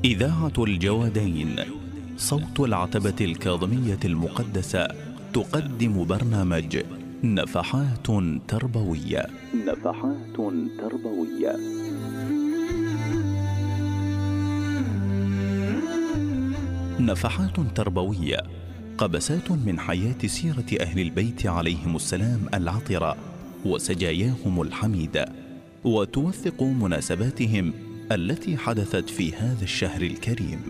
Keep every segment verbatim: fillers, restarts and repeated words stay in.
إذاعة الجوادين صوت العتبة الكاظمية المقدسة تقدم برنامج نفحات تربوية. نفحات تربوية. نفحات تربوية قبسات من حياة سيرة أهل البيت عليهم السلام العطرة وسجاياهم الحميدة، وتوثق مناسباتهم التي حدثت في هذا الشهر الكريم.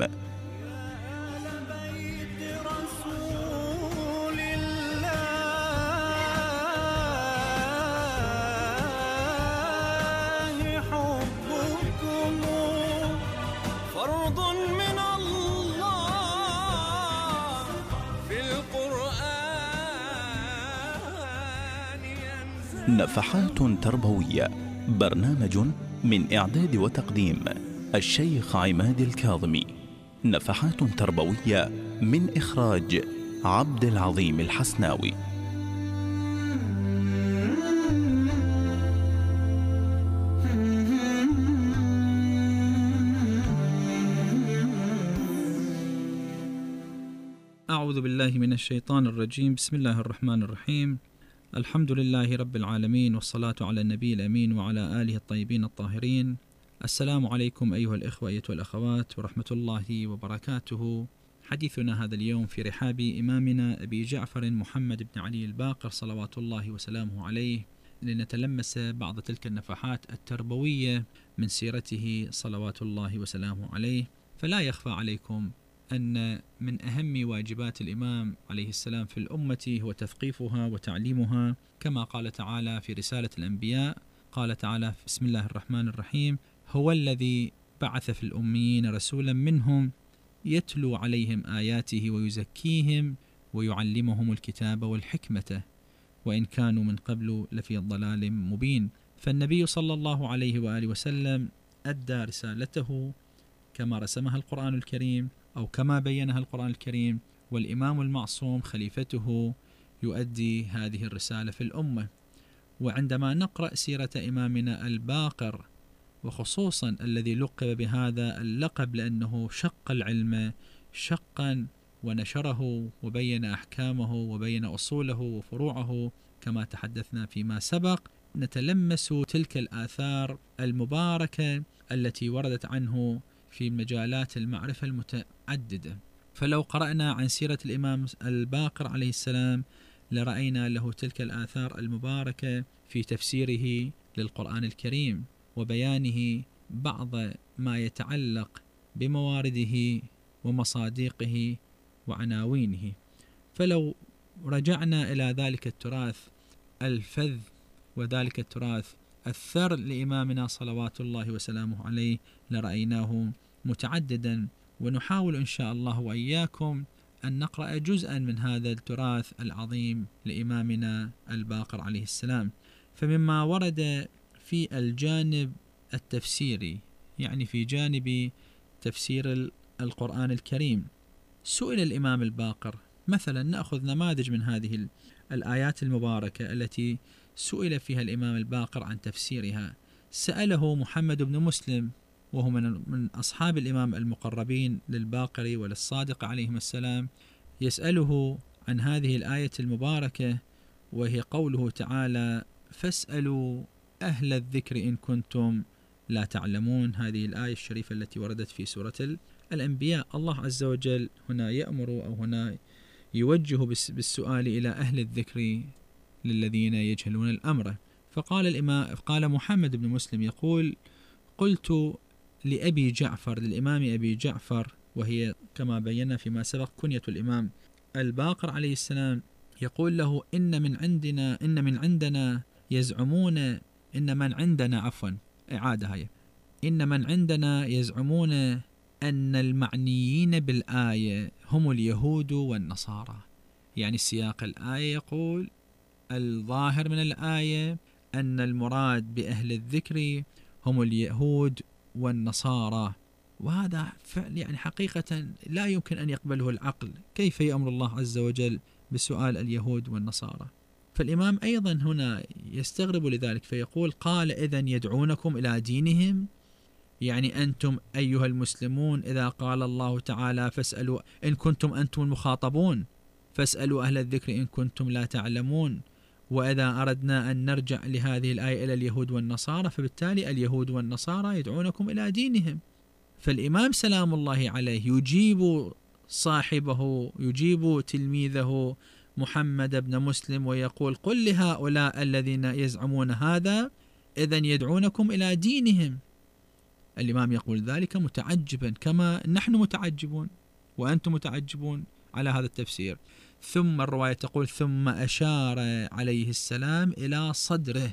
نفحات تربوية برنامج من إعداد وتقديم الشيخ عماد الكاظمي. نفحات تربوية من إخراج عبد العظيم الحسناوي. أعوذ بالله من الشيطان الرجيم. بسم الله الرحمن الرحيم. الحمد لله رب العالمين، والصلاة على النبي الأمين وعلى آله الطيبين الطاهرين. السلام عليكم أيها الإخوة أيها الأخوات ورحمة الله وبركاته. حديثنا هذا اليوم في رحاب إمامنا أبي جعفر محمد بن علي الباقر صلوات الله وسلامه عليه، لنتلمس بعض تلك النفحات التربوية من سيرته صلوات الله وسلامه عليه. فلا يخفى عليكم أن من أهم واجبات الإمام عليه السلام في الأمة هو تثقيفها وتعليمها، كما قال تعالى في رسالة الأنبياء، قال تعالى بسم الله الرحمن الرحيم: هو الذي بعث في الأميين رسولا منهم يتلو عليهم آياته ويزكيهم ويعلمهم الكتاب والحكمة وإن كانوا من قبل لفي ضلال مبين. فالنبي صلى الله عليه وآله وسلم أدى رسالته كما رسمها القرآن الكريم أو كما بينها القرآن الكريم، والإمام المعصوم خليفته يؤدي هذه الرسالة في الأمة. وعندما نقرأ سيرة إمامنا الباقر، وخصوصا الذي لقب بهذا اللقب لأنه شق العلم شقا ونشره وبين أحكامه وبين أصوله وفروعه كما تحدثنا فيما سبق، نتلمس تلك الآثار المباركة التي وردت عنه في مجالات المعرفة المتعددة. فلو قرأنا عن سيرة الإمام الباقر عليه السلام لرأينا له تلك الآثار المباركة في تفسيره للقرآن الكريم وبيانه بعض ما يتعلق بموارده ومصادقه وعناوينه. فلو رجعنا إلى ذلك التراث الفذ وذلك التراث الثر لإمامنا صلوات الله وسلامه عليه لرأيناه متعددا، ونحاول إن شاء الله وإياكم أن نقرأ جزءا من هذا التراث العظيم لإمامنا الباقر عليه السلام. فمما ورد في الجانب التفسيري، يعني في جانب تفسير القرآن الكريم، سئل الإمام الباقر مثلا، نأخذ نماذج من هذه الآيات المباركة التي سئل فيها الإمام الباقر عن تفسيرها. سأله محمد بن مسلم، وهو من أصحاب الإمام المقربين للباقر وللصادق عليهم السلام، يسأله عن هذه الآية المباركة، وهي قوله تعالى: فاسألوا أهل الذكر إن كنتم لا تعلمون. هذه الآية الشريفة التي وردت في سورة الأنبياء. الله عز وجل هنا يأمر أو هنا يوجه بالسؤال إلى أهل الذكر للذين يجهلون الأمر. فقال الإمام قال محمد بن مسلم يقول: قلت لأبي جعفر، للإمام أبي جعفر، وهي كما بينا فيما سبق كنية الإمام الباقر عليه السلام، يقول له: إن من عندنا إن من عندنا يزعمون إن من عندنا عفوا إعادة هي إن من عندنا يزعمون أن المعنيين بالآية هم اليهود والنصارى. يعني سياق الآية يقول الظاهر من الآية أن المراد بأهل الذكر هم اليهود والنصارى، وهذا فعل يعني حقيقة لا يمكن أن يقبله العقل. كيف يأمر الله عز وجل بسؤال اليهود والنصارى؟ فالإمام أيضا هنا يستغرب لذلك فيقول: قال إذن يدعونكم إلى دينهم، يعني أنتم أيها المسلمون إذا قال الله تعالى فاسألوا إن كنتم أنتم المخاطبون، فاسألوا أهل الذكر إن كنتم لا تعلمون. وإذا أردنا أن نرجع لهذه الآية إلى اليهود والنصارى، فبالتالي اليهود والنصارى يدعونكم إلى دينهم. فالإمام سلام الله عليه يجيب صاحبه، يجيب تلميذه محمد بن مسلم ويقول قل لهؤلاء الذين يزعمون هذا إذن يدعونكم إلى دينهم. الإمام يقول ذلك متعجبا كما نحن متعجبون وأنتم متعجبون على هذا التفسير. ثم الرواية تقول ثم أشار عليه السلام إلى صدره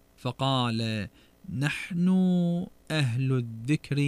فقال نحن أهل الذكر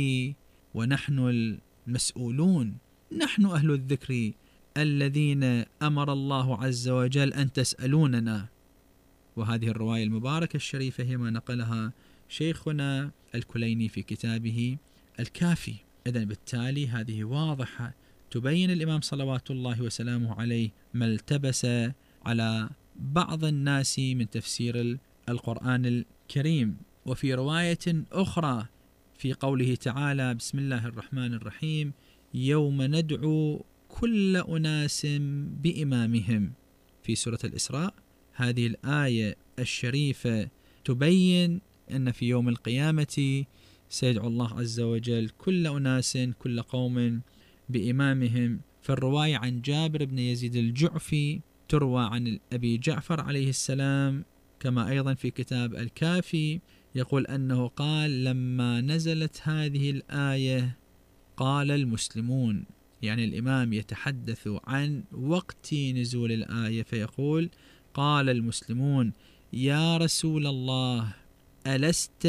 ونحن المسؤولون، نحن أهل الذكر الذين أمر الله عز وجل أن تسألوننا. وهذه الرواية المباركة الشريفة هي ما نقلها شيخنا الكليني في كتابه الكافي. إذن بالتالي هذه واضحة تبين الإمام صلوات الله وسلامه عليه ما التبس على بعض الناس من تفسير القرآن الكريم. وفي رواية أخرى في قوله تعالى بسم الله الرحمن الرحيم يوم ندعو كل أناس بإمامهم في سورة الإسراء، هذه الآية الشريفة تبين أن في يوم القيامة سيدعو الله عز وجل كل أناس كل قوم بإمامهم. فالرواية عن جابر بن يزيد الجعفي تروى عن أبي جعفر عليه السلام كما أيضا في كتاب الكافي، يقول أنه قال لما نزلت هذه الآية قال المسلمون، يعني الإمام يتحدث عن وقت نزول الآية فيقول قال المسلمون يا رسول الله ألست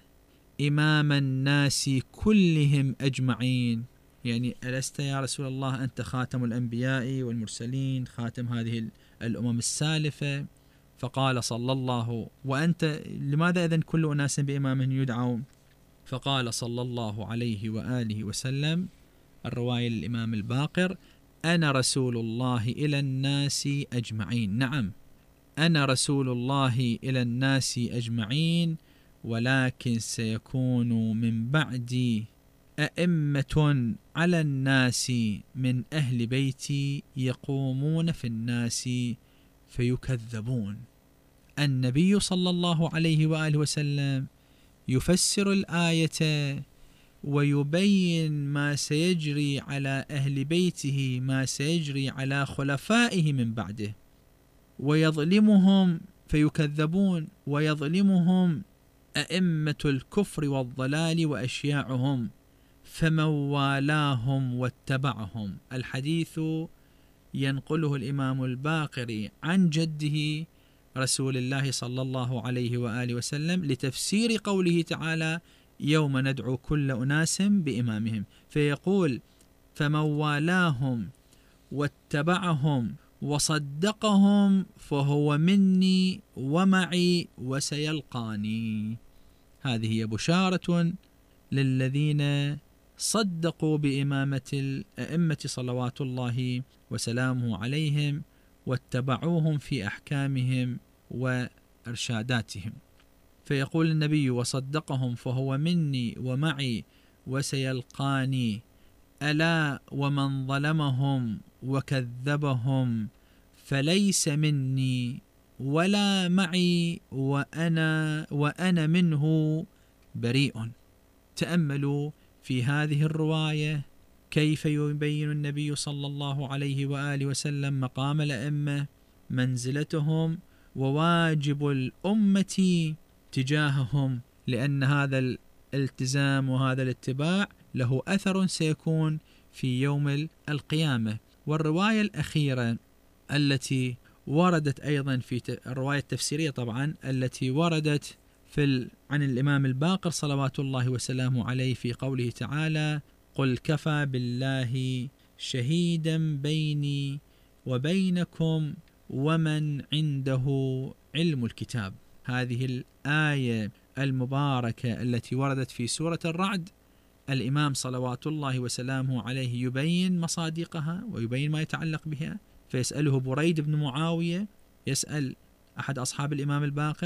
إمام الناس كلهم أجمعين، يعني ألست يا رسول الله أنت خاتم الأنبياء والمرسلين، خاتم هذه الأمم السالفة. فقال صلى الله وأنت لماذا إذن كل أناس بإمامهم يدعون؟ فقال صلى الله عليه وآله وسلم، الرواية للإمام الباقر أنا رسول الله إلى الناس أجمعين. نعم أنا رسول الله إلى الناس أجمعين، ولكن سيكون من بعدي أئمة على الناس من أهل بيتي يقومون في الناس فيكذبون. النبي صلى الله عليه وآله وسلم يفسر الآية ويبين ما سيجري على أهل بيته، ما سيجري على خلفائه من بعده، ويظلمهم فيكذبون، ويظلمهم أئمة الكفر والضلال وأشياعهم فمن والاهم واتبعهم. الحديث ينقله الإمام الباقري عن جده رسول الله صلى الله عليه وآله وسلم لتفسير قوله تعالى يوم ندعو كل أناس بإمامهم، فيقول فمن والاهم واتبعهم وصدقهم فهو مني ومعي وسيلقاني. هذه هي بشارة للذين صدقوا بإمامة الأئمة صلوات الله وسلامه عليهم واتبعوهم في أحكامهم وإرشاداتهم. فيقول النبي وصدقهم فهو مني ومعي وسيلقاني، ألا ومن ظلمهم وكذبهم فليس مني ولا معي وأنا وأنا منه بريء. تأملوا في هذه الرواية كيف يبين النبي صلى الله عليه وآله وسلم مقام الأئمة، منزلتهم وواجب الأمة تجاههم، لأن هذا الالتزام وهذا الاتباع له أثر سيكون في يوم القيامة. والرواية الأخيرة التي وردت أيضا في الرواية التفسيرية طبعا التي وردت في عن الإمام الباقر صلوات الله وسلامه عليه في قوله تعالى قل كفى بالله شهيدا بيني وبينكم ومن عنده علم الكتاب. هذه الآية المباركة التي وردت في سورة الرعد، الإمام صلوات الله وسلامه عليه يبين مصادقها ويبين ما يتعلق بها. فيسأله بريد بن معاوية، يسأل أحد أصحاب الإمام الباقر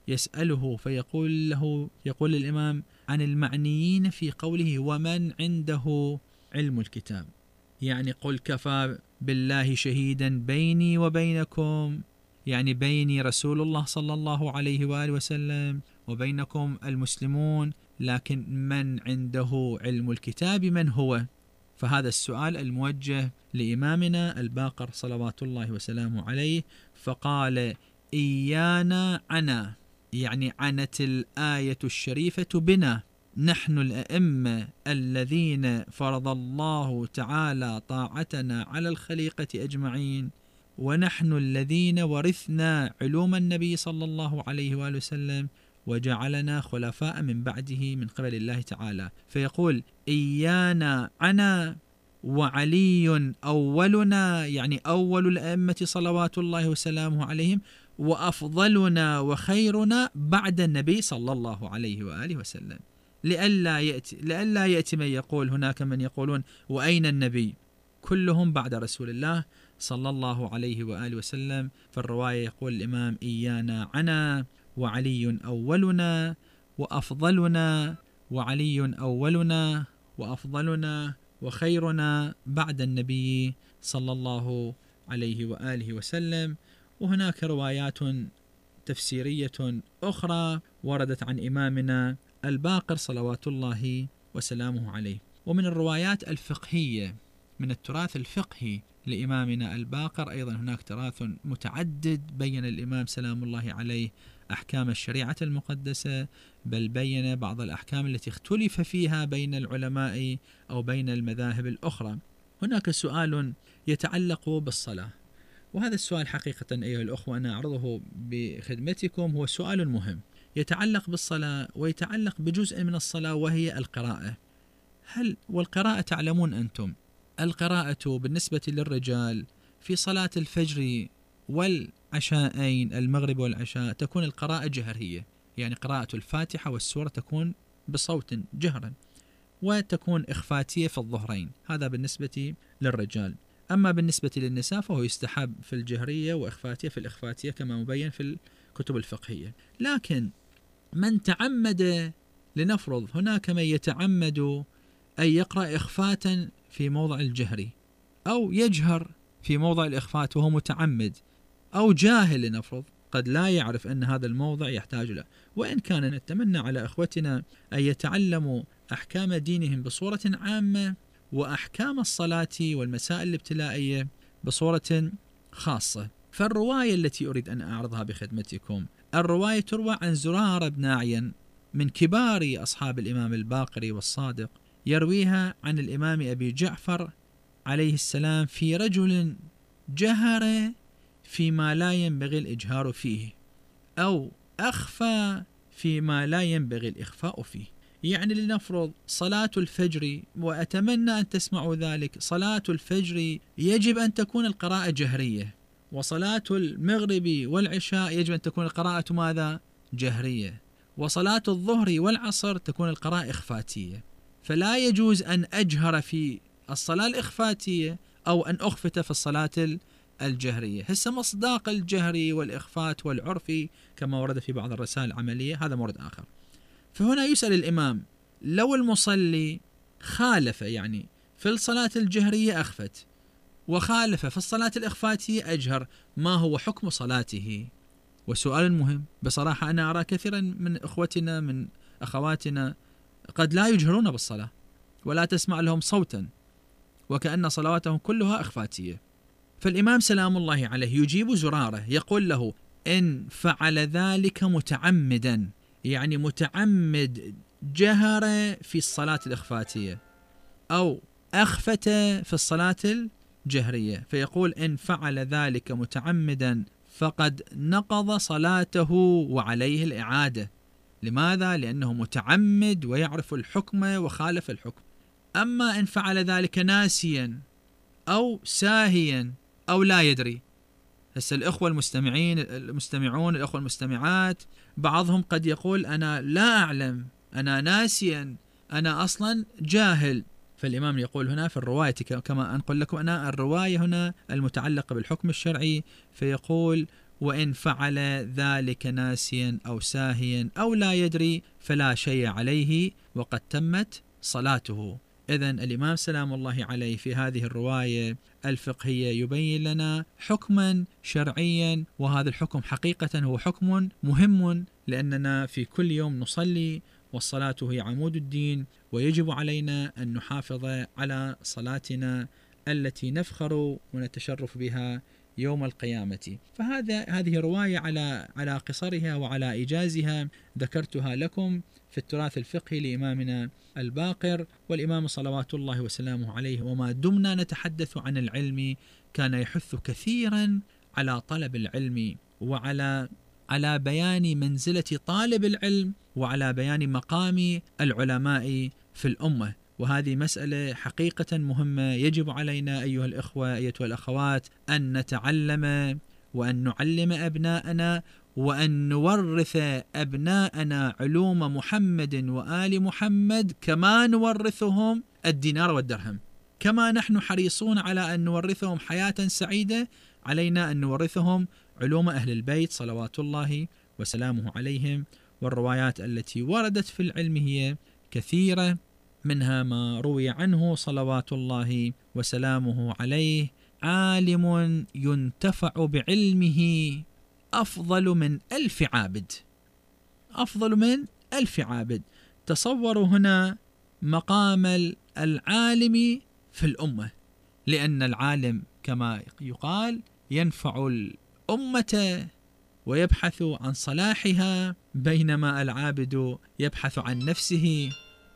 يسأله فيقول له يقول الإمام عن المعنيين في قوله ومن عنده علم الكتاب، يعني قل كفى بالله شهيدا بيني وبينكم، يعني بيني رسول الله صلى الله عليه وآله وسلم وبينكم المسلمون، لكن من عنده علم الكتاب من هو؟ فهذا السؤال الموجه لإمامنا الباقر صلوات الله وسلامه عليه، فقال إيانا عنا، يعني عنت الآية الشريفة بنا نحن الأئمة الذين فرض الله تعالى طاعتنا على الخليقة أجمعين، ونحن الذين ورثنا علوم النبي صلى الله عليه وآله وسلم وجعلنا خلفاء من بعده من قبل الله تعالى. فيقول إيانا عنا وعلي أولنا، يعني أول الأئمة صلوات الله وسلامه عليهم، وأفضلنا وخيرنا بعد النبي صلى الله عليه وآله وسلم. لئلا يأتي, لئلا يأتي من يقول هناك من يقولون وأين النبي؟ كلهم بعد رسول الله صلى الله عليه وآله وسلم. فالرواية يقول الإمام إيانا عنا وعلي أولنا وأفضلنا، وعلي أولنا وأفضلنا وخيرنا بعد النبي صلى الله عليه وآله وسلم. وهناك روايات تفسيرية أخرى وردت عن إمامنا الباقر صلوات الله وسلامه عليه. ومن الروايات الفقهية من التراث الفقهي لإمامنا الباقر أيضا هناك تراث متعدد بين الإمام سلام الله عليه أحكام الشريعة المقدسة، بل بين بعض الأحكام التي اختلف فيها بين العلماء أو بين المذاهب الأخرى. هناك سؤال يتعلق بالصلاة، وهذا السؤال حقيقة أيها الأخوة أنا أعرضه بخدمتكم، هو سؤال مهم يتعلق بالصلاة ويتعلق بجزء من الصلاة وهي القراءة. هل والقراءة تعلمون أنتم القراءة بالنسبة للرجال في صلاة الفجر والعشاءين المغرب والعشاء تكون القراءة جهرية، يعني قراءة الفاتحة والسورة تكون بصوت جهرا، وتكون إخفاتية في الظهرين، هذا بالنسبة للرجال. أما بالنسبة للنساء فهو يستحب في الجهرية وإخفاتية في الإخفاتية كما مبين في الكتب الفقهية. لكن من تعمد، لنفرض هناك من يتعمد أن يقرأ إخفاتا في موضع الجهري، أو يجهر في موضع الإخفات وهو متعمد، أو جاهل لنفرض قد لا يعرف أن هذا الموضع يحتاج له. وإن كان نتمنى على أخوتنا أن يتعلموا أحكام دينهم بصورة عامة وأحكام الصلاة والمسائل الابتلائية بصورة خاصة. فالرواية التي أريد أن أعرضها بخدمتكم، الرواية تروى عن زرارة بن أعين من كبار أصحاب الإمام الباقر والصادق، يرويها عن الإمام أبي جعفر عليه السلام في رجل جهر فيما لا ينبغي الإجهار فيه، أو أخفى فيما لا ينبغي الإخفاء فيه. يعني لنفرض صلاة الفجر، وأتمنى أن تسمعوا ذلك، صلاة الفجر يجب أن تكون القراءة جهرية، وصلاة المغرب والعشاء يجب أن تكون القراءة ماذا؟ جهرية، وصلاة الظهر والعصر تكون القراءة إخفاتية. فلا يجوز أن أجهر في الصلاة الإخفاتية أو أن أخفت في الصلاة الجهرية. هسه مصداق الجهري والإخفات والعرفي كما ورد في بعض الرسائل العملية هذا مورد آخر. فهنا يسأل الإمام لو المصلي خالف، يعني في الصلاة الجهرية أخفت وخالف في الصلاة الإخفاتية أجهر، ما هو حكم صلاته؟ وسؤال مهم بصراحة. أنا أرى كثيرا من إخوتنا من أخواتنا قد لا يجهرون بالصلاة ولا تسمع لهم صوتا، وكأن صلواتهم كلها إخفاتية. فالإمام سلام الله عليه يجيب زرارة يقول له إن فعل ذلك متعمدا، يعني متعمد جهر في الصلاة الإخفاتية أو أخفت في الصلاة الجهرية، فيقول إن فعل ذلك متعمدا فقد نقض صلاته وعليه الإعادة. لماذا؟ لأنه متعمد ويعرف الحكم وخالف الحكم. أما إن فعل ذلك ناسيا أو ساهيا أو لا يدري، هسه الأخوة المستمعين المستمعون الأخوة المستمعات بعضهم قد يقول أنا لا أعلم، أنا ناسيا، أنا أصلا جاهل. فالإمام يقول هنا في الرواية كما أنقل لكم أنا الرواية هنا المتعلقة بالحكم الشرعي، فيقول وإن فعل ذلك ناسيا أو ساهيا أو لا يدري فلا شيء عليه وقد تمت صلاته. إذن الإمام سلام الله عليه في هذه الرواية الفقهية يبين لنا حكما شرعيا، وهذا الحكم حقيقة هو حكم مهم، لأننا في كل يوم نصلي، والصلاة هي عمود الدين، ويجب علينا أن نحافظ على صلاتنا التي نفخر ونتشرف بها يوم القيامة. فهذا هذه رواية على على قصرها وعلى إيجازها ذكرتها لكم في التراث الفقهي لإمامنا الباقر، والإمام صلوات الله وسلامه عليه وما دمنا نتحدث عن العلم كان يحث كثيرا على طلب العلم، وعلى على بيان منزلة طالب العلم، وعلى بيان مقام العلماء في الأمة. وهذه مسألة حقيقة مهمة، يجب علينا أيها الإخوة أيتها الأخوات أن نتعلم وأن نعلم أبناءنا وأن نورث أبناءنا علوم محمد وآل محمد كما نورثهم الدينار والدرهم. كما نحن حريصون على أن نورثهم حياة سعيدة، علينا أن نورثهم علوم أهل البيت صلوات الله وسلامه عليهم. والروايات التي وردت في العلم هي كثيرة، منها ما روي عنه صلوات الله وسلامه عليه: عالم ينتفع بعلمه أفضل من ألف عابد، أفضل من ألف عابد. تصوروا هنا مقام العالم في الأمة، لأن العالم كما يقال ينفع الأمة ويبحث عن صلاحها، بينما العابد يبحث عن نفسه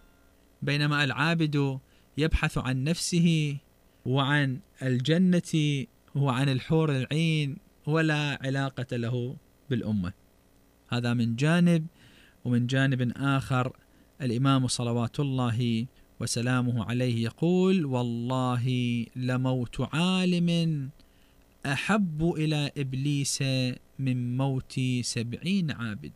بينما العابد يبحث عن نفسه وعن الجنة وعن الحور العين، ولا علاقة له بالأمة. هذا من جانب. ومن جانب آخر الإمام صلوات الله وسلامه عليه يقول: والله لموت عالم أحب إلى إبليس من موت سبعين عابد.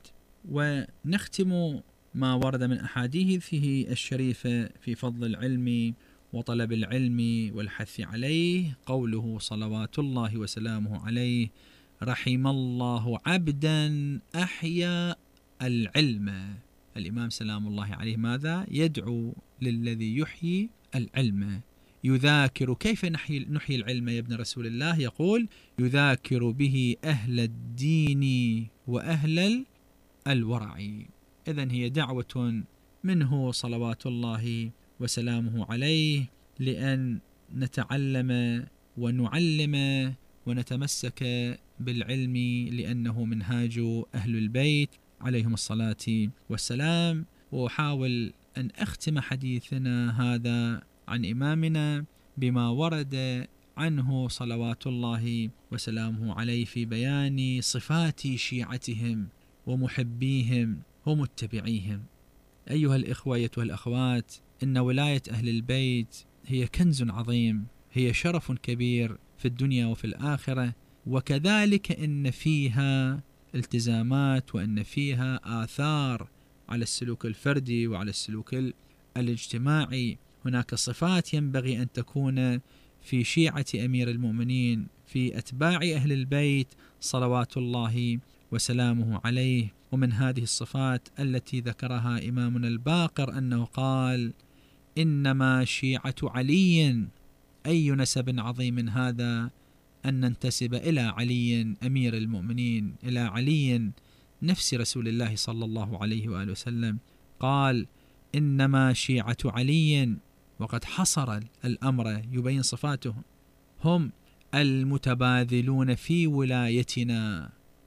ونختم ما ورد من أحاديثه الشريفة في فضل العلم وطلب العلم والحث عليه، قوله صلوات الله وسلامه عليه: رحم الله عبدا أحيا العلم. الإمام سلام الله عليه ماذا؟ يدعو للذي يحيي العلم، يذاكر. كيف نحيي, نحيي العلم يا ابن رسول الله؟ يقول: يذاكر به أهل الدين وأهل الورع. إذن هي دعوة منه صلوات الله وسلامه عليه لأن نتعلم ونعلم ونتمسك بالعلم، لأنه منهاج أهل البيت عليهم الصلاة والسلام. وأحاول أن أختم حديثنا هذا عن إمامنا بما ورد عنه صلوات الله وسلامه عليه في بيان صفات شيعتهم ومحبيهم ومتبعيهم. أيها الإخوة أيتها الأخوات، إن ولاية أهل البيت هي كنز عظيم، هي شرف كبير في الدنيا وفي الآخرة، وكذلك إن فيها التزامات وإن فيها آثار على السلوك الفردي وعلى السلوك الاجتماعي. هناك صفات ينبغي أن تكون في شيعة أمير المؤمنين، في أتباع أهل البيت صلوات الله وسلامه عليه. ومن هذه الصفات التي ذكرها إمامنا الباقر أنه قال: إنما شيعة علي. أي نسب عظيم هذا أن ننتسب إلى علي أمير المؤمنين، إلى علي نفس رسول الله صلى الله عليه وآله وسلم. قال: إنما شيعة علي، وقد حصر الأمر يبين صفاتهم: هم المتباذلون في ولايتنا،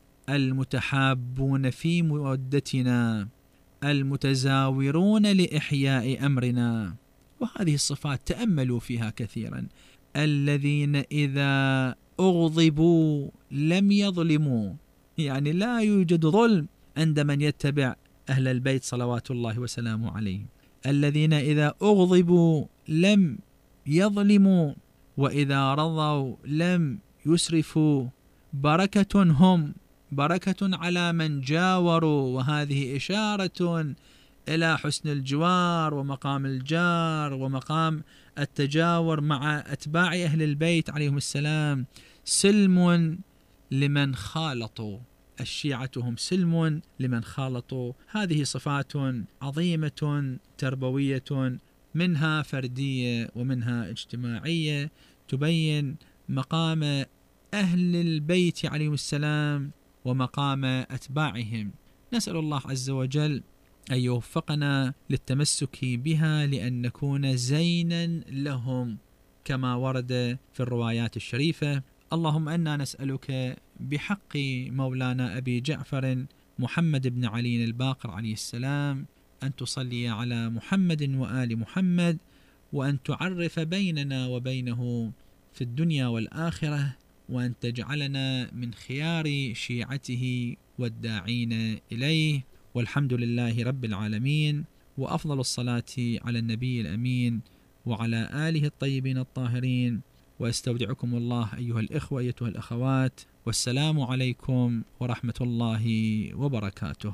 المتحابون في مودتنا، المتزاورون لإحياء أمرنا. وهذه الصفات تأملوا فيها كثيرا: الذين إذا أغضبوا لم يظلموا، يعني لا يوجد ظلم عند من يتبع أهل البيت صلوات الله وسلامه عليهم. الذين إذا أغضبوا لم يظلموا، وإذا رضوا لم يسرفوا. بركة هم، بركة على من جاوروا. وهذه إشارة إلى حسن الجوار ومقام الجار ومقام التجاور مع أتباع أهل البيت عليهم السلام. سلم لمن خالطوا. الشيعة هم سلم لمن خالطوا. هذه صفات عظيمة تربوية، منها فردية ومنها اجتماعية، تبين مقام أهل البيت عليهم السلام ومقام أتباعهم. نسأل الله عز وجل أن يوفقنا للتمسك بها لأن نكون زينا لهم كما ورد في الروايات الشريفة. اللهم أنا نسألك بحق مولانا أبي جعفر محمد بن علي الباقر عليه السلام أن تصلي على محمد وآل محمد، وأن تعرف بيننا وبينه في الدنيا والآخرة، وأن تجعلنا من خيار شيعته والداعين إليه. والحمد لله رب العالمين، وأفضل الصلاة على النبي الأمين وعلى آله الطيبين الطاهرين. وأستودعكم الله أيها الإخوة أيتها الأخوات، والسلام عليكم ورحمة الله وبركاته.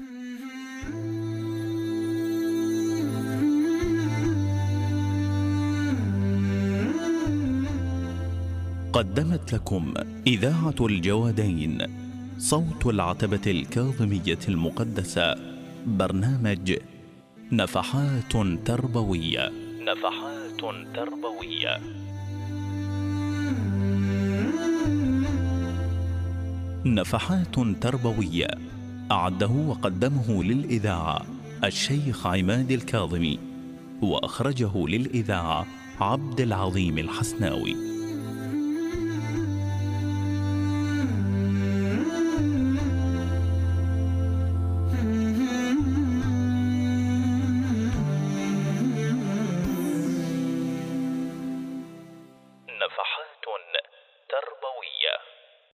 قدمت لكم إذاعة الجوادين صوت العتبة الكاظمية المقدسة برنامج نفحات تربوية. نفحات تربوية. نفحات تربوية أعده وقدمه للإذاعة الشيخ عماد الكاظمي، وأخرجه للإذاعة عبد العظيم الحسناوي.